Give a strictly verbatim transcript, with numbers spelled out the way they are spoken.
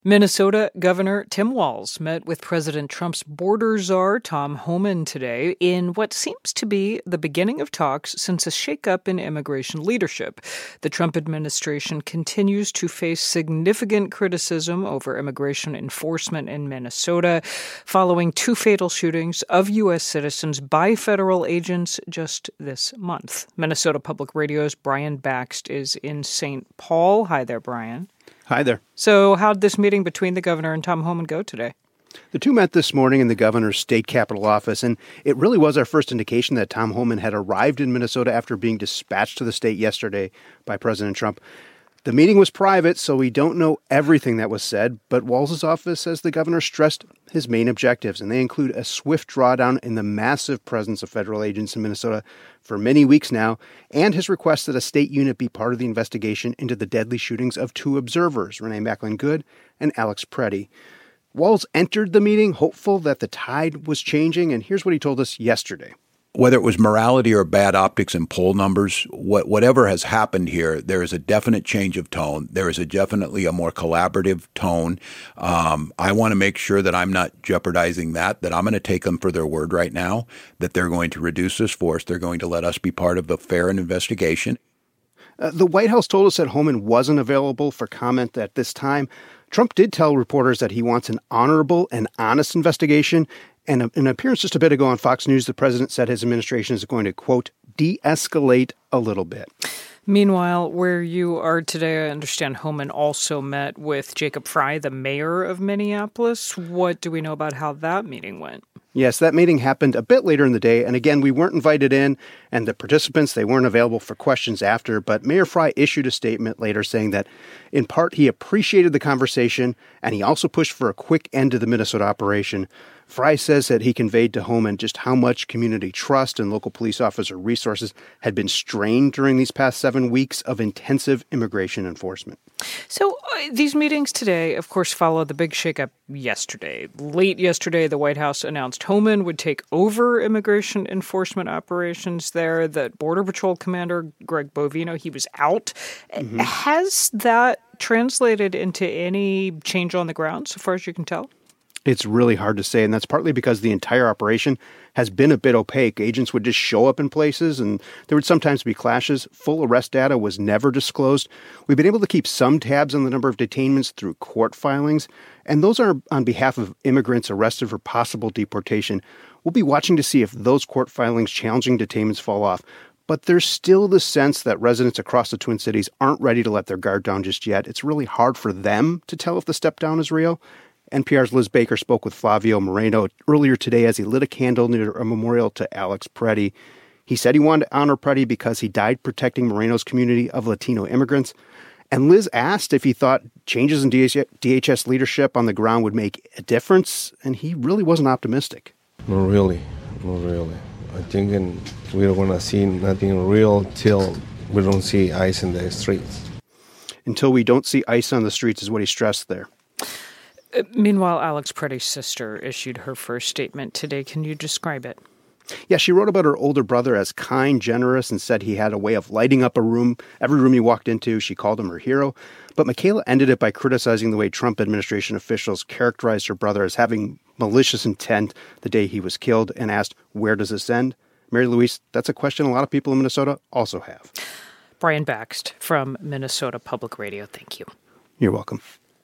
Minnesota Governor Tim Walz met with President Trump's border czar Tom Homan today in what seems to be the beginning of talks since a shakeup in immigration leadership. The Trump administration continues to face significant criticism over immigration enforcement in Minnesota, following two fatal shootings of U S citizens by federal agents just this month. Minnesota Public Radio's Brian Bakst is in Saint Paul. Hi there, Brian. Hi there. So how did this meeting between the governor and Tom Homan go today? The two met this morning in the governor's state capitol office, and it really was our first indication that Tom Homan had arrived in Minnesota after being dispatched to the state yesterday by President Trump. The meeting was private, so we don't know everything that was said, but Walz's office says the governor stressed his main objectives, and they include a swift drawdown in the massive presence of federal agents in Minnesota for many weeks now, and his request that a state unit be part of the investigation into the deadly shootings of two observers, Renee Macklin-Good and Alex Preddy. Walz entered the meeting hopeful that the tide was changing, and here's what he told us yesterday. Whether it was morality or bad optics in poll numbers, what, whatever has happened here, there is a definite change of tone. There is a definitely a more collaborative tone. Um, I want to make sure that I'm not jeopardizing that, that I'm going to take them for their word right now, that they're going to reduce this force. They're going to let us be part of a fair investigation. Uh, the White House told us that Homan wasn't available for comment at this time. Trump did tell reporters that he wants an honorable and honest investigation. And in an appearance just a bit ago on Fox News, the president said his administration is going to, quote, de-escalate a little bit. Meanwhile, where you are today, I understand Homan also met with Jacob Frey, the mayor of Minneapolis. What do we know about how that meeting went? Yes, that meeting happened a bit later in the day. And again, we weren't invited in, and the participants, they weren't available for questions after. But Mayor Frey issued a statement later saying that, in part, he appreciated the conversation, and he also pushed for a quick end to the Minnesota operation. Frey says that he conveyed to Homan just how much community trust and local police officer resources had been strained during these past seven weeks of intensive immigration enforcement. So uh, these meetings today, of course, follow the big shakeup yesterday. Late yesterday, the White House announced Homan would take over immigration enforcement operations there. The Border Patrol commander, Greg Bovino, he was out. Mm-hmm. Has that translated into any change on the ground, so far as you can tell? It's really hard to say, and that's partly because the entire operation has been a bit opaque. Agents would just show up in places, and there would sometimes be clashes. Full arrest data was never disclosed. We've been able to keep some tabs on the number of detainments through court filings, and those are on behalf of immigrants arrested for possible deportation. We'll be watching to see if those court filings challenging detainments fall off. But there's still the sense that residents across the Twin Cities aren't ready to let their guard down just yet. It's really hard for them to tell if the step down is real. N P R's Liz Baker spoke with Flavio Moreno earlier today as he lit a candle near a memorial to Alex Preddy. He said he wanted to honor Preddy because he died protecting Moreno's community of Latino immigrants. And Liz asked if he thought changes in D H S leadership on the ground would make a difference, and he really wasn't optimistic. Not really, not really. I think in, we don't want to see nothing real till we don't see ICE in the streets. Until we don't see ICE on the streets is what he stressed there. Uh, meanwhile, Alex Preddy's sister issued her first statement today. Can you describe it? Yeah, she wrote about her older brother as kind, generous, and said he had a way of lighting up a room, every room he walked into. She called him her hero. But Michaela ended it by criticizing the way Trump administration officials characterized her brother as having malicious intent the day he was killed, and asked, where does this end? Mary Louise, that's a question a lot of people in Minnesota also have. Brian Bakst from Minnesota Public Radio. Thank you. You're welcome.